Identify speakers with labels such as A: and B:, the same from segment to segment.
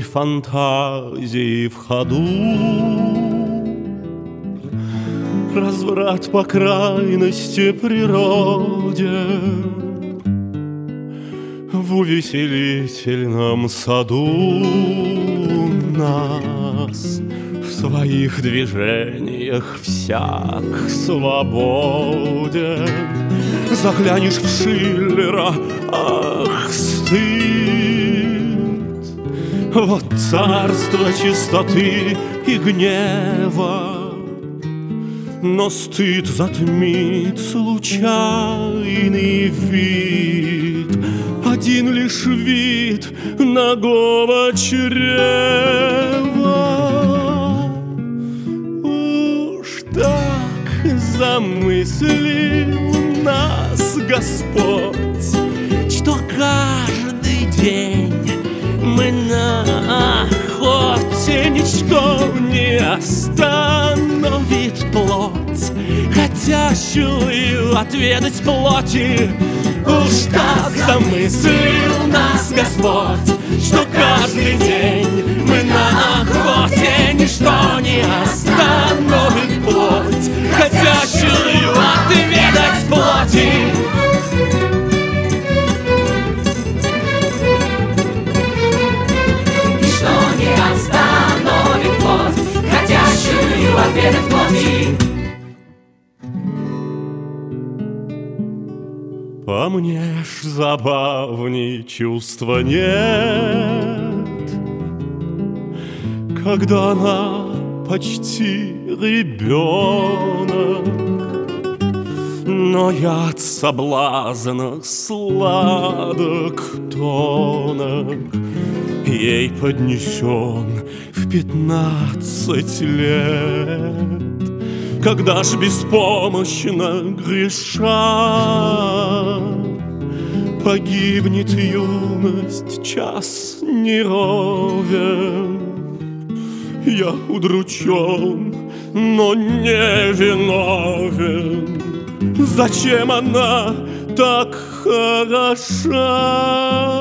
A: фантазии в ходу. Разврат по крайности природе в увеселительном саду нас в своих движениях всяк свободен. Заглянешь в Шиллера, ах, стыд! Вот царство чистоты и гнева, но стыд затмит случайный вид, один лишь вид нагого чрева. Уж так замыслил нас Господь, что каждый день мы на охоте, ничто не остановит плоть, хотящую отведать плоти. Уж так замыслил нас Господь, что каждый день мы на охоте, ничто не остановит плоть, хотящую отведать плоти. Отведать плоти. По мне ж забавней чувства нет, когда она почти ребенок, но яд соблазна сладок тонок, ей поднесен в 15 лет. Когда ж беспомощно греша погибнет юность, час неровен. Я удручен, но не виновен. Зачем она так хороша?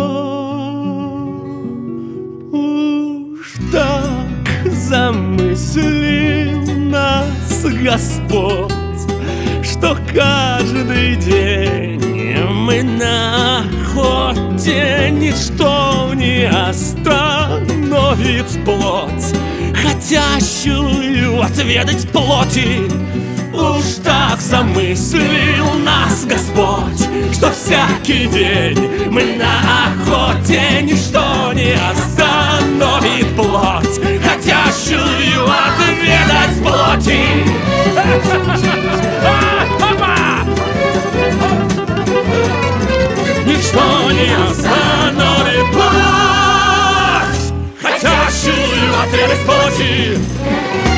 A: Уж так замыслил нас Господь, что каждый день мы на охоте, ничто не остановит плоть, хотящую отведать плоти. Уж так замыслил нас Господь, что всякий день мы на охоте, ничто не остановит плоть, хотящую отведать плоти. Ничто не остановит плоть, хотящую отведать плоти.